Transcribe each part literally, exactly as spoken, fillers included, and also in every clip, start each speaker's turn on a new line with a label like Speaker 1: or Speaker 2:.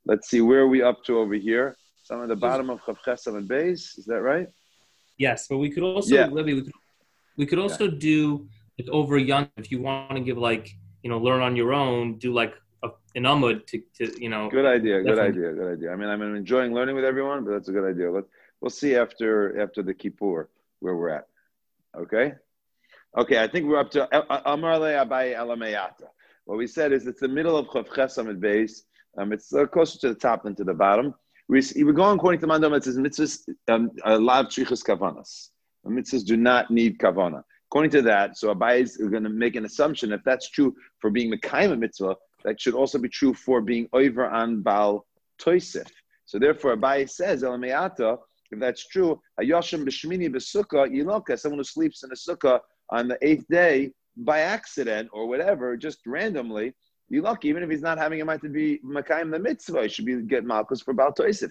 Speaker 1: let's see, where are we up to over here? So I'm at the bottom of Chav Chesam and Beis. Is that right?
Speaker 2: Yes, but we could also,
Speaker 1: Yeah.
Speaker 2: Libby, we could, we could also
Speaker 1: Okay.
Speaker 2: do like over Yom if you want to give like you know learn on your own, do like a, an Amud to, to you know.
Speaker 1: Good idea. Good
Speaker 2: Definitely.
Speaker 1: idea. Good idea. I mean, I'm enjoying learning with everyone, but that's a good idea. Let, we'll see after after the Kippur where we're at. Okay. Okay. I think we're up to Amar Le Abai Elameyata. What we said is it's the middle of Chav Chesam and Beis. Um, it's uh, closer to the top than to the bottom. We, we're going according to Mandam. It says mitzvahs um, lav trichas kavanas. Mitzvahs do not need kavana. According to that, so Abai is going to make an assumption if that's true for being mekayim mitzvah, that should also be true for being over on Baal Toisif. So therefore, Abai says Elameata, if that's true, Hayashim b'shmini b'sukkah yiloka, someone who sleeps in a sukkah on the eighth day by accident or whatever, just randomly. You're lucky, even if he's not having a mind to be Makayim the mitzvah, he should be get Malchus for Baal Toisif.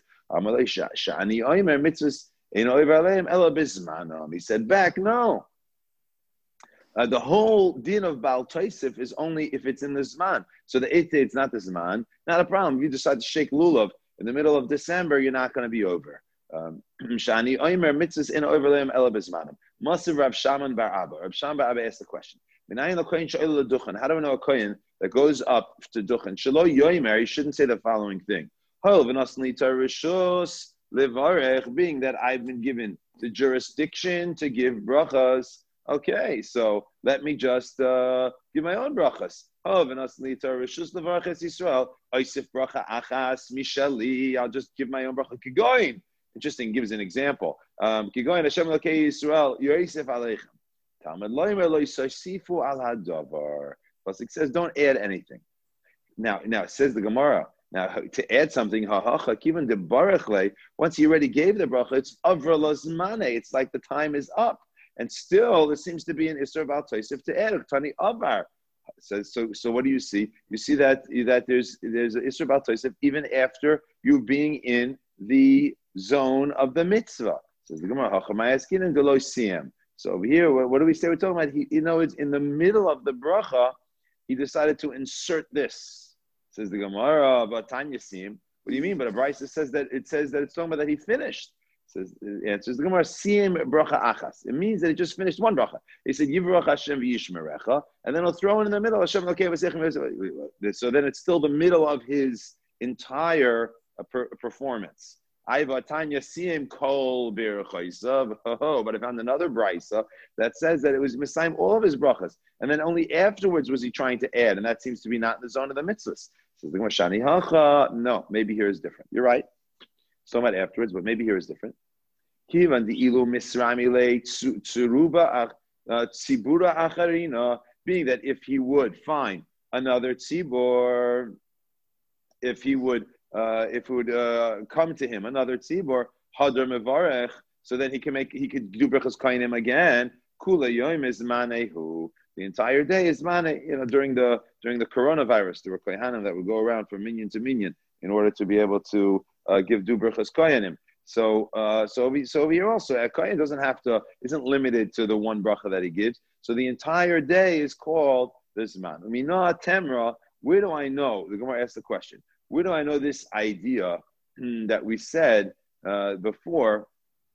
Speaker 1: He said back, no. Uh, the whole din of Baal Toisif is only if it's in the Zman. So the eighth day, it's not the Zman. Not a problem. If you decide to shake Lulav in the middle of December, you're not going to be over. Shani Oimer mitzvahs in overlayim ela bezmanim. Masiv Rav Shaman bar Abba. Rav Shaman bar Abba asked the question. How do we know a kohen that goes up to duchen? Shelo yoimer, he shouldn't say the following thing. Being that I've been given the jurisdiction to give brachas. Okay, so let me just uh, give my own brachas. I'll just give my own bracha. Kigoyin. Interesting, gives an example. Um, Kigoyin Hashem Elokei Yisrael Yosef Aleichem. Talmud Loimer Lo Yisosifu Al Hadavar. Plus it says don't add anything. Now, now it says the Gemara. Now to add something, hahacha kivan de barachle. Once he already gave the bracha, it's avra lozmane. It's like the time is up, and still there seems to be an isser Baal Tosef to add tani avar. So, so, so what do you see? You see that that there's there's an isser Baal Tosef even after you being in the zone of the mitzvah. Says the Gemara, hachamayaskin and gelo siyam. So over here, what, what do we say? We're talking about, he, you know, it's in the middle of the bracha, he decided to insert this. Says the Gemara, but Tanya Sim. What do you mean? But a Brisa says that it says that it's talking about that he finished. Says it answers the Gemara, Sim bracha achas. It means that he just finished one bracha. He said, Yivrach Hashem v'yishmerecha, and then he'll throw it in the middle. Hashem okay, so then it's still the middle of his entire uh, per- performance. But I found another brisa that says that it was Messiah all of his brachas, and then only afterwards was he trying to add, and that seems to be not in the zone of the mitzvahs. So the Shani Hacha, no, maybe here is different. You're right. So much afterwards, but maybe here is different. Kivan the ilu misramile tsuruba tzibura acharina, being that if he would find another tzibur, if he would. Uh, if it would uh, come to him another tzibor hadar mevarech, so then he can make he could do brachas kainim again. Kula yom is manehu. The entire day is mane. You know, during the during the coronavirus, there were kohanim that would go around from minyan to minyan in order to be able to uh, give do brachas kainim. So uh, so we, so over here also a kohen doesn't have to isn't limited to the one bracha that he gives. So the entire day is called the zman. I mean, no temra. Where do I know? The Gemara asked the question. Where do I know this idea hmm, that we said uh, before?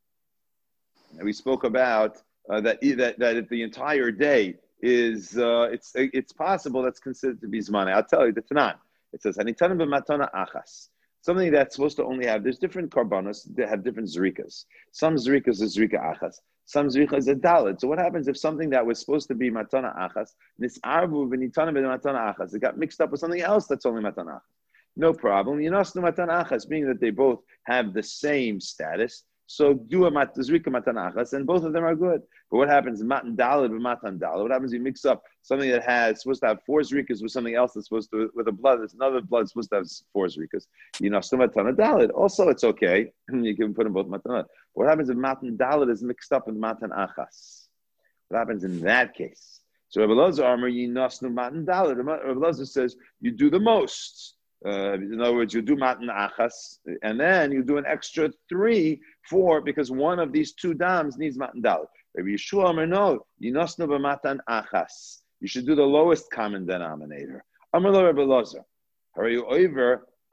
Speaker 1: That we spoke about uh, that, that that if the entire day is uh, it's it's possible that's considered to be zman. I'll tell you the Tanan. It says hanitanim b'matana achas. Something that's supposed to only have. There's different karbanos that have different zrikas. Some zrikas is zrika achas. Some zrika is a dalit. So what happens if something that was supposed to be matana achas, this arbu v'nitanim b'matana achas, it got mixed up with something else that's only matana achas? No problem. Yinasnu matan achas, being that they both have the same status. So do a mat zrika matan achas, and both of them are good. But what happens matan dalid with matan dalid? What happens if you mix up something that has supposed to have four zrikas with something else that's supposed to with a blood? There's another blood supposed to have four zrikas. Yinasnu matan dalid. Also, it's okay. You can put them both matan. What happens if matan dalid is mixed up with matan achas? What happens in that case? So Rebbe Elazar Amar yinasnu matan dalid. Rebbe Elazar says you do the most. Uh, in other words, you do matan achas, and then you do an extra three, four, because one of these two dams needs matan dalit. Rabbi Yeshua Amar no, yinosnu b'matan achas. You should do the lowest common denominator. Amar lo Rebbe Elazar, harayu over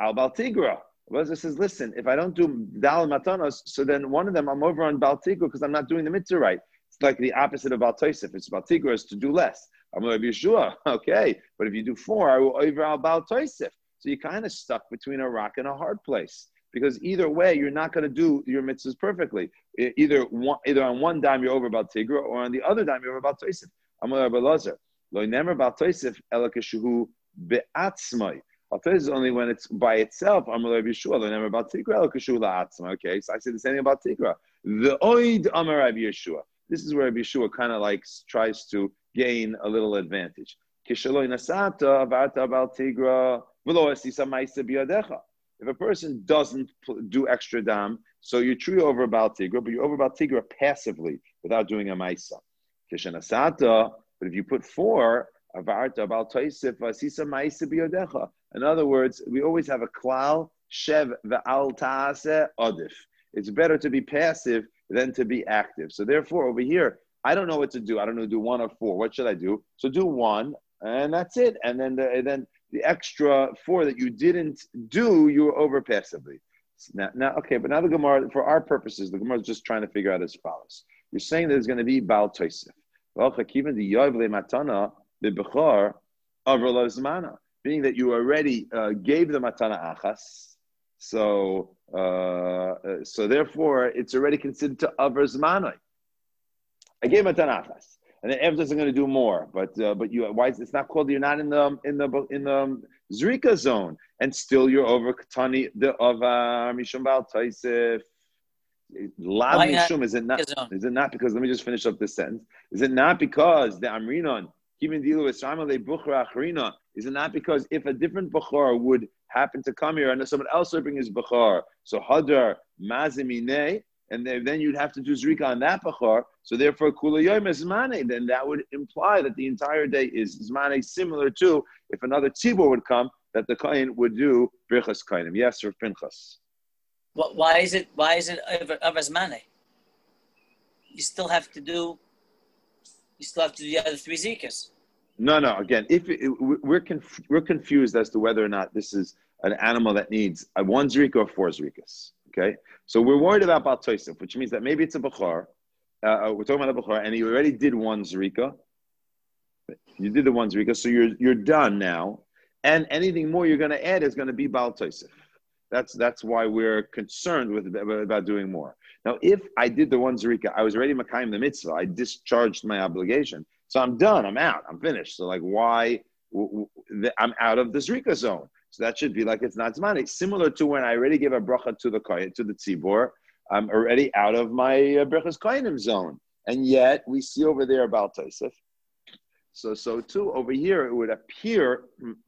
Speaker 1: al Baltigra. Elazar says, listen, if I don't do Dal Matanos, so then one of them I'm over on Baltigra because I'm not doing the mitzvah right. It's like the opposite of Bal Tosef. It's Baltigra is to do less. I'm going to be Yeshua, okay, but if you do four, I will over al Bal Tosef. So you're kind of stuck between a rock and a hard place because either way, you're not going to do your mitzvahs perfectly. Either one, either on one dime you're over Baltigra, or on the other dime you're over Bal Tosef. I'm going to Elazar. Lo nemer Bal Tosef ela keshuhu be'atzmai. This is only when it's by itself. Amar Rabbi Yeshua, lo nemer Bal Tigra ela keshuhu la'atzma. Okay, so I say the same thing about Tigra. The oid Amar Rabbi Yeshua. This is where Rabbi Yeshua kind of like tries to gain a little advantage. Kishaloi nasata avarta Bal Tigra v'lo asisa ma'isa biyadecha. If a person doesn't do extra dam, so you're true over Bal Tigra, but you're over Bal Tigra passively without doing a ma'isa. Kishanasata, but if you put four, avarta Bal Tosef asisa ma'isa biyadecha. In other words, we always have a klal, shev ve'al ta'aseh odif. It's better to be passive than to be active. So therefore, over here, I don't know what to do. I don't know to do one or four. What should I do? So do one, and that's it. And then the, and then the extra four that you didn't do, you were over passively. Now, now, okay, but now the Gemara, for our purposes, the Gemara is just trying to figure out as follows. You're saying there's going to be Baal Tosef. Being that you already uh, gave the matana achas, so uh, so therefore it's already considered to aver zmanai. I gave matana achas, and then Ev isn't going to do more. But uh, but you why is it's not called? You're not in the in the in the zrika zone, and still you're over katani the avar mishum bal taisif. Lav mishum is it not? Is it not because? Let me just finish up this sentence. Is it not because the amrinon? Is it not because if a different Bachar would happen to come here and someone else would bring his Bachar, so Hadar Mazimine, and then you'd have to do Zrika on that Bachar, so therefore Kula Yom is Zmane, then that would imply that the entire day is Zmane, similar to if another Tzibur would come, that the Kohen would do Birchas Kohenim. Yes, or Pinchas.
Speaker 3: Why is it, why is it over Zmane? You still have to do You still have to do the other three zikas.
Speaker 1: No, no. Again, if it, we're conf, we're confused as to whether or not this is an animal that needs a one zrika or four zrikas. Okay, so we're worried about Bal Tosef, which means that maybe it's a bachar. Uh, we're talking about a bachar, and you already did one zrika. You did the one zrika, so you're you're done now. And anything more you're going to add is going to be Bal Tosef. That's that's why we're concerned with about doing more. Now, if I did the one zrika, I was already makayim the mitzvah. I discharged my obligation. So I'm done. I'm out. I'm finished. So like, why? W- w- I'm out of the zrika zone. So that should be like it's not zmani. Similar to when I already gave a bracha to the kohen, to the tzibor, I'm already out of my uh, brachas kohenim zone. And yet we see over there about Tosef. So so too over here it would appear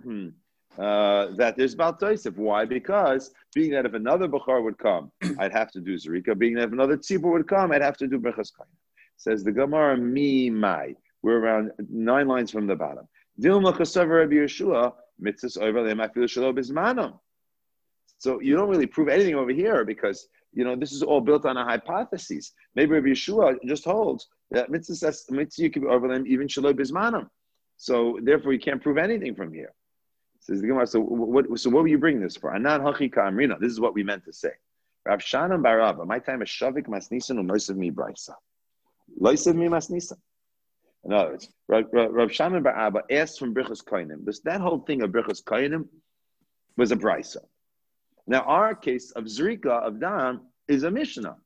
Speaker 1: uh, that there's Baal Tosef. Why? Because being that if another Bachar would come, I'd have to do Zerika. Being that if another Tzibur would come, I'd have to do Brachas Kohenim. Says the Gemara, mi mai. We're around nine lines from the bottom. Dilma Chasav Rabbi Yeshua, mitzvahs over them, I feel shalo bismanam. So you don't really prove anything over here because, you know, this is all built on a hypothesis. Maybe Rabbi Yeshua just holds that mitzvahs, mitzvah you can be over them even shalo bismanam. So therefore you can't prove anything from here. Says the Gemara, so what, so what were you bringing this for? Anan hachika amrina. This is what we meant to say. Rav Shanam Barabba, my time is shavik masnisan u'noisav mi brisa. Loisav mi masnisan. In other words, Rav, Rav, Rav Shanam Barabba asked from Birchas Kohenim. This that whole thing of Birchas Kohenim was a brisa. Now our case of Zrika of Dam is a Mishnah.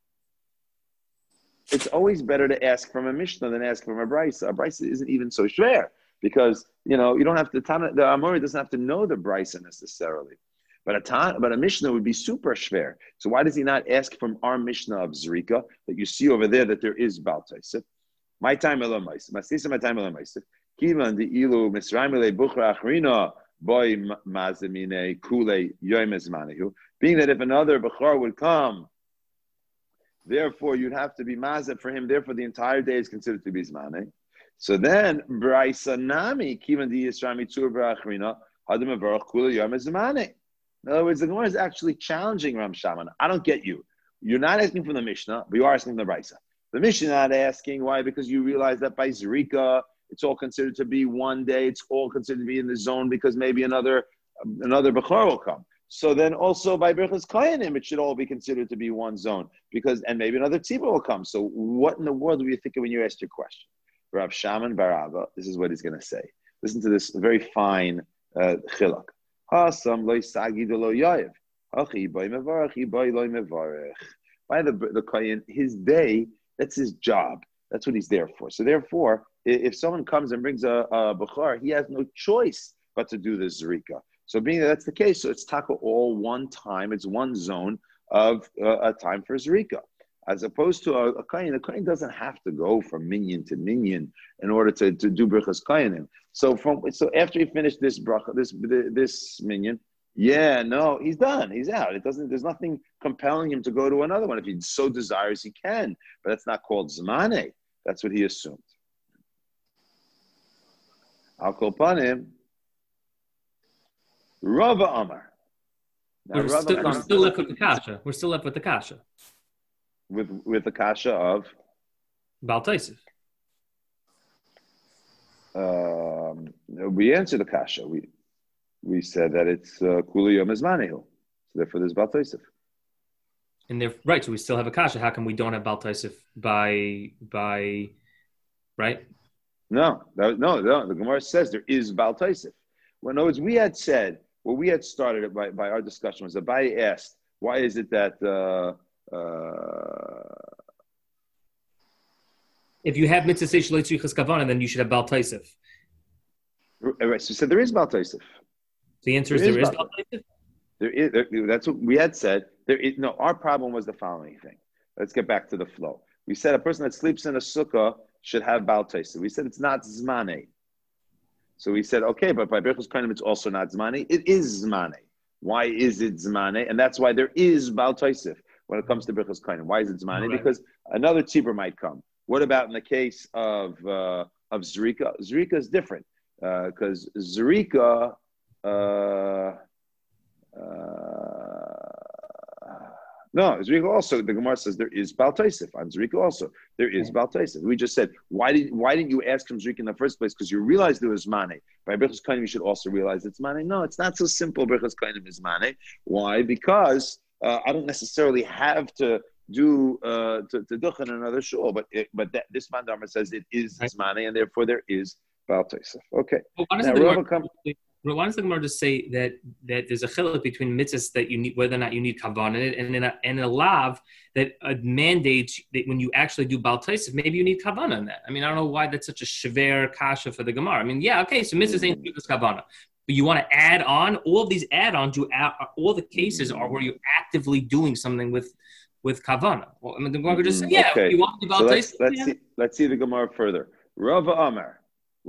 Speaker 1: It's always better to ask from a Mishnah than ask from a brisa. A brisa isn't even so schwer. Because, you know, you don't have to, the Amori doesn't have to know the brisa necessarily. But a, ta, but a Mishnah would be super schwer. So why does he not ask from our Mishnah of Zrika, that you see over there that there is Baal Tosef? My time elam ma'aseh. Masisa my time elam ma'aseh. Kivan di ilu misraim ele buchra achrina boy mazemine kule yoim ezmanihu. Being that if another Bechar would come, therefore you'd have to be mazeh for him, therefore the entire day is considered to be zmaneh. So then, Braisa Nami, Kivan di Yisra Mitzur Barachrina, Hadim Avarach Kula Yom Ezmane. In other words, the Gemara is actually challenging Ram Shaman. I don't get you. You're not asking from the Mishnah, but you are asking from the Braisa. The Mishnah not asking why, because you realize that by Zerika, it's all considered to be one day. It's all considered to be in the zone because maybe another another Bechor will come. So then also by Birchas Koyanim, it should all be considered to be one zone because, and maybe another tzibur will come. So what in the world were you thinking when you asked your question? Rav Shaman Baraba, this is what he's going to say. Listen to this very fine uh, chilak. Hasam loy sagid lo yayev. Achi boy mevarach, boy loy mevarach. By the the kohen, his day, that's his job. That's what he's there for. So therefore, if someone comes and brings a, a bukhar, he has no choice but to do the zrika. So being that that's the case, so it's taka all one time. It's one zone of uh, a time for zrika. As opposed to a, a kohen, the kohen doesn't have to go from minyan to minyan in order to, to do brichas kohenim. So from so after he finished this bracha, this this minyan, yeah, no, he's done. He's out. It doesn't. There's nothing compelling him to go to another one. If he so desires, he can. But that's not called zmane. That's what he assumed. Al kol panim, Rava Amar.
Speaker 2: We're,
Speaker 1: Rava
Speaker 2: still,
Speaker 1: Amar,
Speaker 2: we're still left with the kasha. We're still left with the kasha.
Speaker 1: With with the kasha of
Speaker 2: Baal Tosef.
Speaker 1: Um, we answered the kasha. We we said that it's kuli yom ezmanehu. So therefore, there's Baal Tosef.
Speaker 2: And they're right. So we still have a kasha. How come we don't have Baal Tosef by by right?
Speaker 1: No, no, no, no. The Gemara says there is Baal Tosef. Well, in other words, we had said what we had started it by, by our discussion was Abaye asked, why is it that uh, uh,
Speaker 2: if you have mitzvah seish lo tzrichas kavana, then you should have Baal Tosef.
Speaker 1: Right, so, so there is Baal Tosef.
Speaker 2: The answer is
Speaker 1: there
Speaker 2: there
Speaker 1: is
Speaker 2: is Baal Tosef.
Speaker 1: There is. There, that's what we had said. There is no. Our problem was the following thing. Let's get back to the flow. We said a person that sleeps in a sukkah should have Baal Tosef. We said it's not zmane. So we said, okay, but by Birchas Kohanim, it's also not zmane. It is zmane. Why is it zmane? And that's why there is Baal Tosef when it comes to Birchas Kohanim. Why is it zmane? Right. Because another tzibur might come. What about in the case of uh, of zrika? Zrika is different because uh, zrika. Uh, uh, no, Zrika also. The Gemara says there is Baal Tosef on Zrika also. There is Baal Tosef. We just said why did why didn't you ask him Zrika in the first place? Because you realized there was mane. By Birchas Kohanim, you should also realize it's mane. No, it's not so simple. Birchas Kohanim is mane. Why? Because uh, I don't necessarily have to do uh, to, to duchen another shul, but it, but that, this mandama says it is mane, and therefore there is Baal Tosef. Okay.
Speaker 2: Well, now, why does the Gemara just say that, that there's a chiluk between mitzvahs that you need, whether or not you need kavan in it, and in a, and a lav that uh, mandates that when you actually do Baal Tosef, maybe you need kavan in that. I mean, I don't know why that's such a shever kasha for the Gemara. I mean, yeah, okay, so mitzvahs ain't because kavana, but you want to add on all of these add-ons. You add, all the cases are where you're actively doing something with with kavana. Well, I mean, the Gemara could just say, yeah,
Speaker 1: okay.
Speaker 2: you want to do Baal
Speaker 1: so
Speaker 2: Tosef.
Speaker 1: Let's, let's
Speaker 2: yeah.
Speaker 1: see. Let's see the Gemara further. Rava Amar,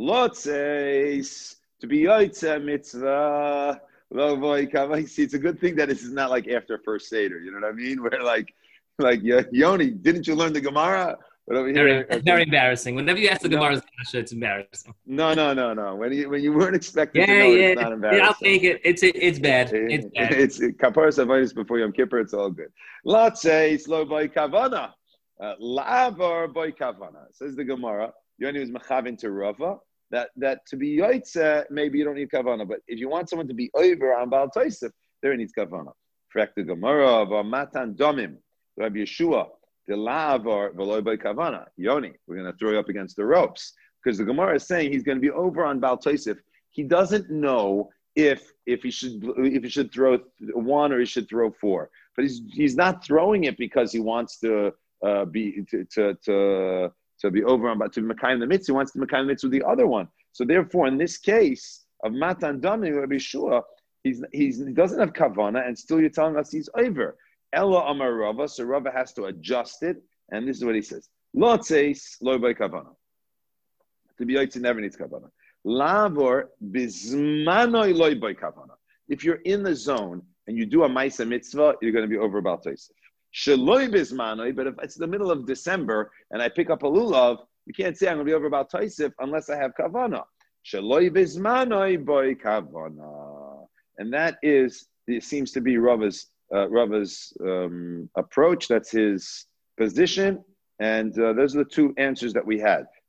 Speaker 1: Lotzeis. To be yotzeh mitzvah, see, it's a good thing that this is not like after first Seder. You know what I mean? Where like, like Yoni, didn't you learn the Gemara? But over
Speaker 2: very,
Speaker 1: here, okay.
Speaker 2: very embarrassing. Whenever you ask the
Speaker 1: no.
Speaker 2: Gemara's kasha, it's embarrassing.
Speaker 1: No, no, no, no. When you when you weren't expecting
Speaker 2: yeah,
Speaker 1: to know,
Speaker 2: yeah,
Speaker 1: it's not embarrassing.
Speaker 2: Yeah, I'll take it. It's it, it's bad. It's bad.
Speaker 1: It's kaparas avodas before Yom Kippur. It's all good. Let's say slow by kavana, lavar by kavana. Says the Gemara. Yoni was machavin to Rava. That that to be yotzeh, maybe you don't need kavana, but if you want someone to be over on Baal Tosef, there needs kavana. Correct the Gemara of Matan Domim, Rabbi Yeshua, the lav or v'loy by kavana. Yoni, we're going to throw you up against the ropes because the Gemara is saying he's going to be over on Baal Tosef. He doesn't know if if he should if he should throw one or he should throw four, but he's he's not throwing it because he wants to uh, be to to. to So be over on to Mekayim the mitzvah, he wants to Mekayim the mitzvah with the other one. So therefore, in this case of Matan Dami, Rabbi Shua, he's he's he doesn't have kavana, and still you're telling us he's over. Ella Amar Rava, so Rava has to adjust it, and this is what he says: Lo tzeis lo by kavana. To be yotzei never needs kavana. Lavor bizmanoi lo by kavana. If you're in the zone and you do a ma'isa mitzvah, you're going to be over Baal Tosef. Shaloi bismanoi, but if it's the middle of December and I pick up a lulav, you can't say I'm going to be over Baal Tosef unless I have kavana. Shaloi bismanoi boy kavana, and that is it seems to be Rava's uh, Rava's um, approach. That's his position, and uh, those are the two answers that we had.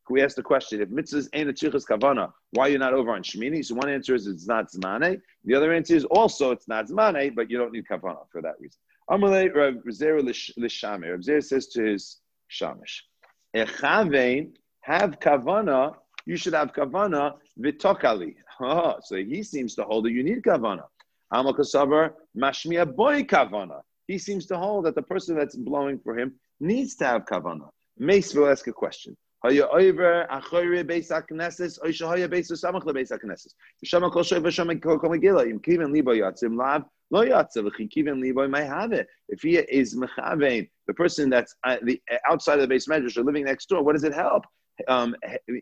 Speaker 1: we ask the question, if mitzvahs ain't a tzrichas kavana, why are you not over on Shemini? So one answer is it's not zmane. The other answer is also it's not zmane, but you don't need kavana for that reason. Amalei Rav Zera l'shameh. Rav Zera says to his shamish, Echavein, have kavana, you should have kavana v'tokali. Oh, so he seems to hold that you need kavana. Amal kasavar mashmiya boy kavana. He seems to hold that the person that's blowing for him needs to have kavana. Mace will ask a question. Are you over achore beis hakneses or shahaya beis samach lebeis hakneses? Shama kol shoy v'shama kol megillah. Im kiven libo yatzim lav lo yatzav. If kiven libo may have it. If he is mechavein, the person that's uh, the outside of the base medrash or living next door, what does it help? Um,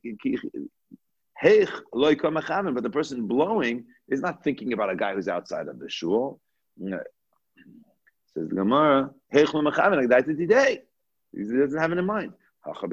Speaker 1: Heich loy kol mechavein, but the person blowing is not thinking about a guy who's outside of the shul. Says the Gemara, Heich lo mechavein like that today. He doesn't have it in mind. You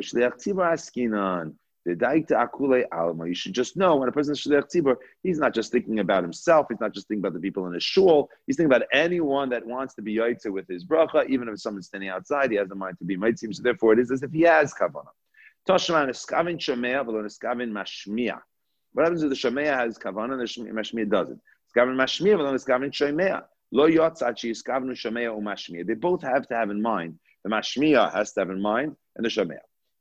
Speaker 1: should just know when a person is shliach tzibur, he's not just thinking about himself. He's not just thinking about the people in his shul. He's thinking about anyone that wants to be yaitze with his bracha. Even if someone's standing outside, he has the mind to be mitzvah. So therefore, it is as if he has kavanah. Toshman eskavin shomea v'lo eskavin mashmiya. What happens if the shomea has kavanah and the mashmiya doesn't? Eskavin mashmiya v'lo eskavin shomea. Lo yotzat she eskavnu shomea u mashmiya. They both have to have in mind. The mashmiya has to have in mind, and the shomea.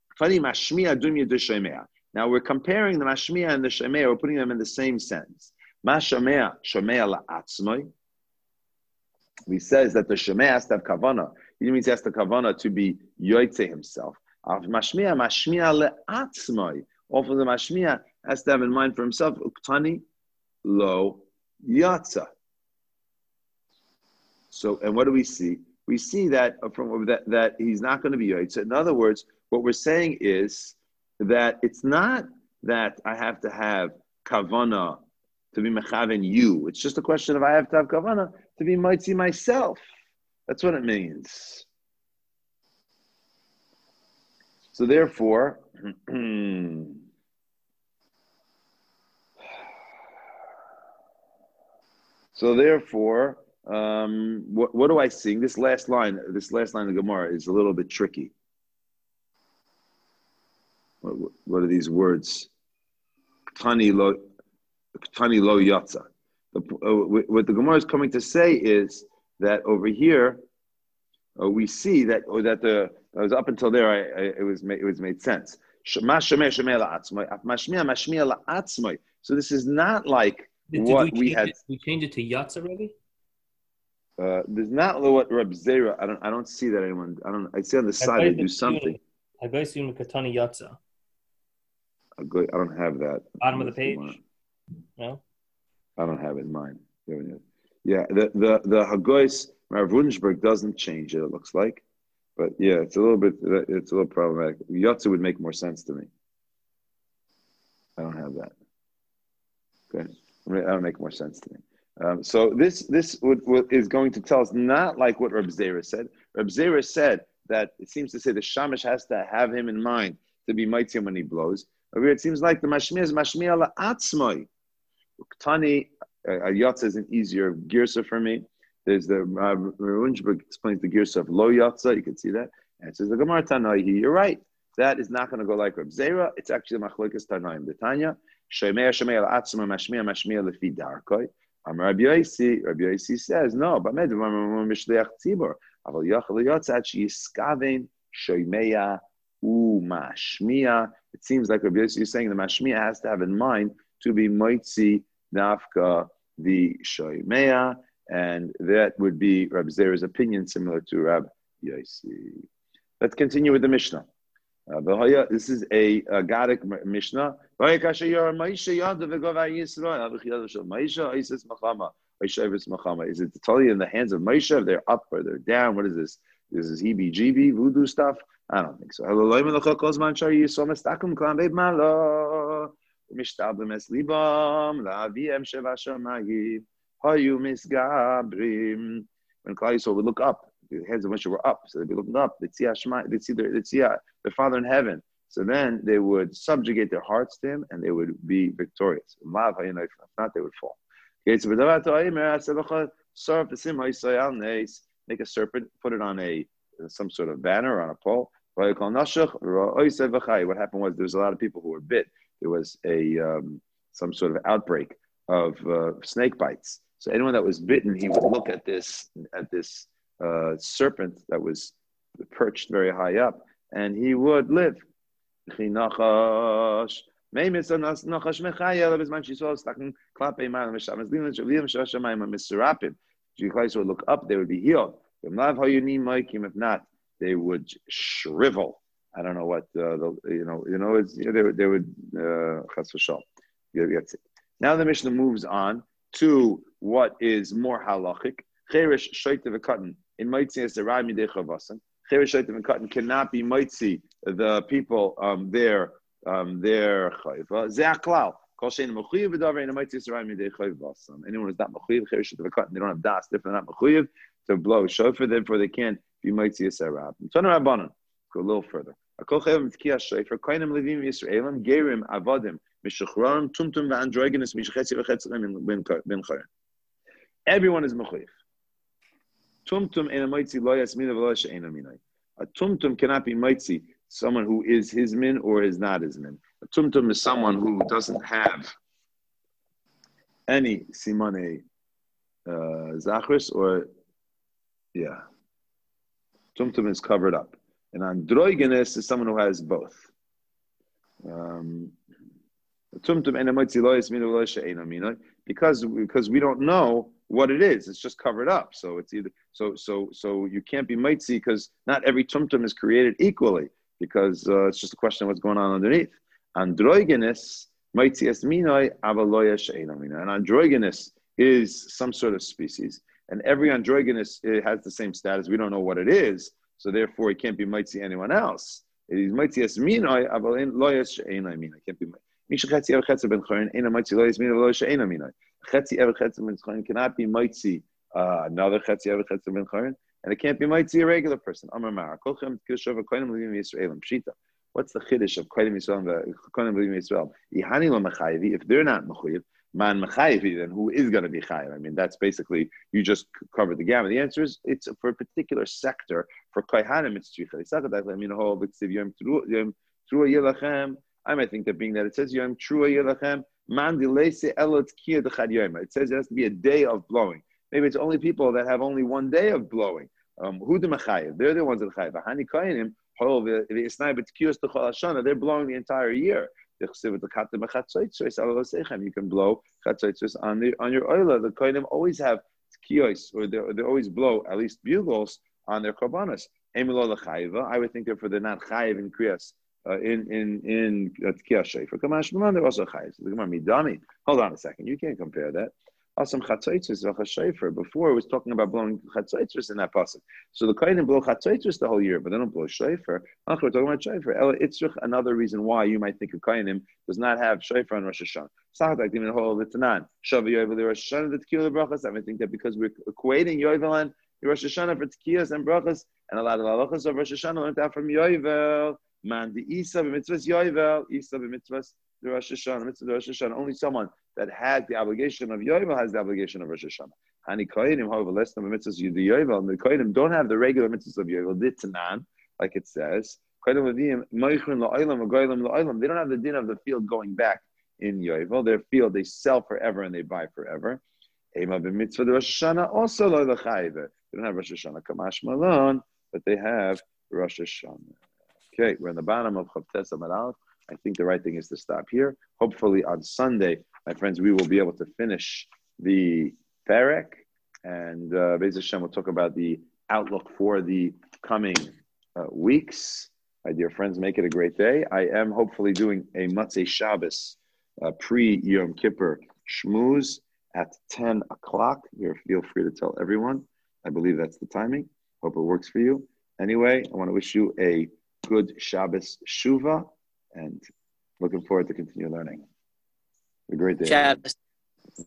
Speaker 1: Now we're comparing the mashmiya and the shomea. We're putting them in the same sentence. Mashomea shomea la'atzmai. He says that the shomea has to have kavana. He means he has the kavana to be yoytze himself. Mashmiya mashmiya le'atzmai. Also the mashmiya has to have in mind for himself. Uktani lo yatza. So, and what do we see? We see that from that, that he's not going to be yoytze. In other words, what we're saying is that it's not that I have to have kavana to be mechaven you. It's just a question of I have to have kavana to be mitzi myself. That's what it means. So therefore, so therefore, um, what, what do I sing? This last line, this last line of the Gemara is a little bit tricky. What, what are these words? Tani lo, tani lo yatza. The, uh, what the Gemara is coming to say is that over here uh, we see that, or that the I was up until there. I, I, it was made, it was made sense. So this is not like
Speaker 2: Did,
Speaker 1: what
Speaker 2: did we,
Speaker 1: we had.
Speaker 2: It, we change it to yatza already.
Speaker 1: Uh, there's not what Reb Zera. I don't. I don't see that anyone. I don't. I see on the side they do something.
Speaker 2: I go see Katani yatza.
Speaker 1: I don't have that.
Speaker 2: Bottom of the page. No.
Speaker 1: I don't have it in mind. Yeah, the the the Hagois Rav Wunschberg doesn't change it. It looks like, but yeah, it's a little bit. It's a little problematic. Yatza would make more sense to me. I don't have that. Okay, that would make more sense to me. Um, so this this would, would, is going to tell us not like what Reb Zera said. Reb Zera said that it seems to say the shamish has to have him in mind to be mitzvah when he blows. Over here it seems like the mashmiya is mashmiya la'atzmai. Tani uh, yatza is an easier girsa for me. There's the uh, Runchberg explains the girsa of lo yatza. You can see that. And it says the Gemara Tanai. You're right. That is not going to go like Reb Zera. It's actually machlokas Tanaim. The Tanya shemea shemea la'atzmai mashmiya mashmiya lefi darkoi. Um, Rabbi Yosi, Rabbi Yosi says no, but med mishliach tzibur. Aval yachal yatzat sheyiskaven shoymeya u mashmiya. It seems like Rabbi Yosi is saying the mashmiya has to have in mind to be moitzi nafka the shoymeya, and that would be Rabbi Zera's opinion, similar to Rabbi Yosi. Let's continue with the Mishnah. Uh, this is a, a Gadic Mishnah. Is it totally in the hands of Moshe? If they're up or they're down? What is this? This is heebie-jeebie, voodoo stuff? I don't think so. When Klal Yisrael would look up, the heads of Moshe were up, so they'd be looking up. They'd see Hashemah, they'd see their, they'd see their Father in heaven. So then they would subjugate their hearts to Him, and they would be victorious. If not, they would fall. Okay, so make a serpent, put it on a some sort of banner, on a pole. What happened was there was a lot of people who were bit. There was a um, some sort of outbreak of uh, snake bites. So anyone that was bitten, he would look at this at this uh, serpent that was perched very high up, and he would live. Would look up, they would be healed. If not, they would shrivel. I don't know what uh, the, you know. You know, it's, they would. They would. Uh, now the Mishnah moves on to what is more halachic. Cheresh shoytev v'katan in mitzi as the rami dechavasan. Cheresh shoytev v'katan cannot be mitzi the people um, their um, their chayva. Ze'aklal. Anyone who's not mechuyev, cheresh shoytev v'katan, they don't have das. If they're not mechuyev to blow shofar, therefore they can't be mitzi as a rab. Turn Rabbanan. Go a little further. Everyone is mechuyev. Tumtum in a mitzi lo yasmina v'lo she'ena minai. A tumtum cannot be mitzi someone who is his min or is not his min. A tumtum is someone who doesn't have any simane uh, zachris or yeah. Tumtum is covered up. And androgynes is someone who has both. Um, Tumtum and because because we don't know what it is. It's just covered up. So it's either so so so you can't be mitzi because not every tumtum is created equally because uh, it's just a question of what's going on underneath. Androgynes mitzi es minoi avaloya she'ena minoi. And androgynous is some sort of species, and every androgynous it has the same status. We don't know what it is. So therefore, it can't be mitzi anyone else. It is mitzi es minoi, aval loyas she'ena minoi. Can't be mitzi. Chetzi ever chetzi ben chorin, ena mitzi loyas minoi, loyas she'ena minoi. Chetzi ever chetzi ben chorin cannot be mitzi uh, another chetzi ever chetzi ben chorin, and it can't be mitzi a regular person. Amar Mara, kolchem kishov koinem levim Yisraelim pshita. What's the chiddush of koinem Yisraelim? Koinem levim Yisrael. Ihani lo mechayevi. If they're not mechayev, man mechayevi, then who is going to be chayev? I mean, that's basically you just covered the gamut. The answer is it's for a particular sector. For kohanim, it's tzricha. It's not that I mean a whole b'tziv yom trua yelachem. I might think that being that it says yom trua yelachem man dilese elot kia dechad yoma. It says it has to be a day of blowing. Maybe it's only people that have only one day of blowing. Who the mechayev? They're the ones that chayev. Hani kohanim hol v'isnai b'tkiyos t'chol hashana. They're blowing the entire year. You can blow chatzaitzos on the on your oila. The kohanim always have tkiyos, or they they always blow at least bugles on their korbanos. I would think therefore they're not chayiv in kriyas uh, in in in tkiyas shayfer. Kamash Maman, they're also chayiv. Midami. Hold on a second. You can't compare that. Asam chatzaitzos v'chashayfer. Before it was talking about blowing chatzaitzos in that pasuk. So the kohanim blow chatzaitzos the whole year, but they don't blow shayfer. We're talking about shayfer. It's another reason why you might think a kohanim does not have shayfer on Rosh Hashanah. Sahadak even the whole Litanan. Shavu Yovel Rosh Hashanah the Tkiyah brachas. I would think that because we're equating Yovel and Rosh Hashanah for Tkiyas and brachas, and a lot of halachas of Rosh Hashanah learned out from Yovel. Man the Isa b'mitzvahs Yovel, Isa b'mitzvahs the Rosh Hashanah, mitzvah the Rosh Hashanah. Only someone that has the obligation of Yovel has the obligation of Rosh Hashanah. Hani kohanim, however, less than the mitzvahs you the Yovel, and the kohanim don't have the regular mitzvahs of Yovel. Ditanan, like it says, kohanim levim moichrin la'olam v'goyim la'olam. They don't have the din of the field going back in Yovel. Their field they sell forever and they buy forever. Ema b'mitzvah the Rosh Hashanah also lo l'chayiv. They don't have Rosh Hashanah kamash malon, but they have Rosh Hashanah. Okay, we're in the bottom of Chavtes Amud Aleph. I think the right thing is to stop here. Hopefully on Sunday, my friends, we will be able to finish the Perek, and uh, Be'ez Hashem will talk about the outlook for the coming uh, weeks. My dear friends, make it a great day. I am hopefully doing a Matzei Shabbos uh, pre-Yom Kippur Shmooze at ten o'clock. You're, feel free to tell everyone. I believe that's the timing. Hope it works for you. Anyway, I want to wish you a good Shabbos Shuvah, and looking forward to continue learning. Have a great day.
Speaker 3: Shabbos.